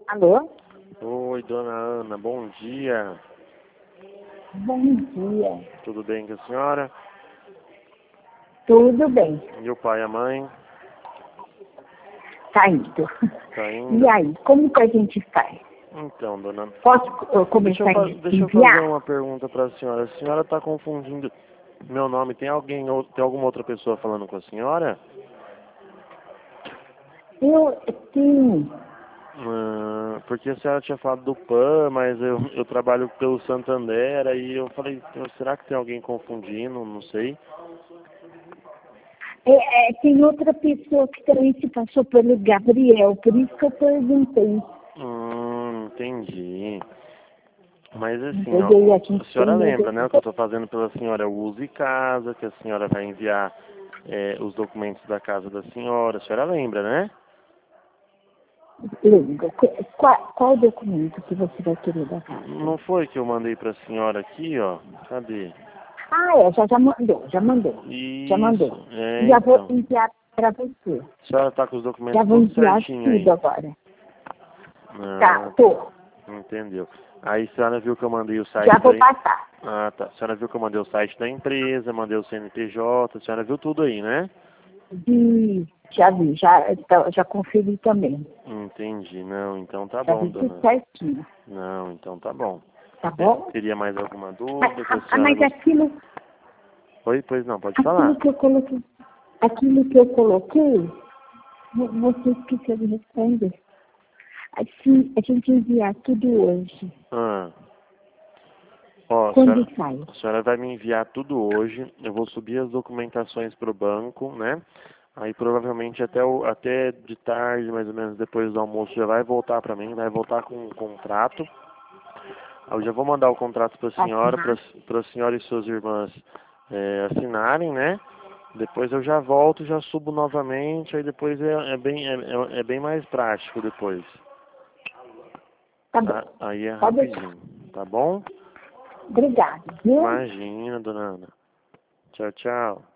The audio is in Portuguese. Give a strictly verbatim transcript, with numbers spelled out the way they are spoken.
Alô? Oi, dona Ana, bom dia. Bom dia. Tudo bem com a senhora? Tudo bem. E o pai e a mãe? Tá indo. Tá indo? E aí, como que a gente faz? Então, dona... Posso uh, Deixa começar eu, a fa- deixa eu enviar? fazer uma pergunta para a senhora. A senhora está confundindo meu nome. Tem alguém, ou- tem alguma outra pessoa falando com a senhora? Eu sim. Ah, porque a senhora tinha falado do P A N, mas eu, eu trabalho pelo Santander, aí eu falei, será que tem alguém confundindo? Não sei. É, é, tem outra pessoa que também se passou pelo Gabriel, por isso que eu perguntei. Hum, entendi. Mas assim, ó, Entendeu? E a a gente tem senhora medo. lembra, né, o que eu estou fazendo pela senhora é o uso de casa, que a senhora vai enviar é, os documentos da casa da senhora, a senhora lembra, né? Lembra? Qual, qual documento que você vai querer da casa? Não foi que eu mandei para a senhora aqui, ó? Cadê? Ah, é, já, já mandou, já mandou. Já mandou. Isso, é, Já vou então. enviar para você. A senhora tá com os Já documentos vou tudo enviar certinho tudo aí. agora. Tá, Ah, tá. tô. Entendeu. Aí a senhora viu que eu mandei o Já site da... vou passar. Ah, tá. A senhora viu que eu mandei o site da empresa, mandei o C N P J, a senhora viu tudo aí, né? Vi, já vi, já, então, já conferi também. Entendi. Não, então tá Já bom, vi tudo dona. certinho. Não, então tá bom. Tá É, bom? teria mais alguma Mas, dúvida que a ah, senhora mas gost... aquilo, Oi, pois não, pode aquilo falar. que eu coloquei, aquilo que eu coloquei, vo- você esqueceu de responder. Assim, a gente enviar tudo hoje. Ah. Ó, a Quando senhora, sai? a senhora vai me enviar tudo hoje. Eu vou subir as documentações para o banco, né? Aí provavelmente até, o, até de tarde, mais ou menos depois do almoço, já vai voltar para mim, vai voltar com o contrato. Aí eu já vou mandar o contrato para a senhora, Assinar? para a senhora e suas irmãs é, assinarem, né? Depois eu já volto, já subo novamente, aí depois é, é bem, é, é é bem mais prático depois. Tá Tá? bom. Aí é Pode deixar. rapidinho, tá bom? Obrigada, viu? Imagina, dona Ana. Tchau, tchau.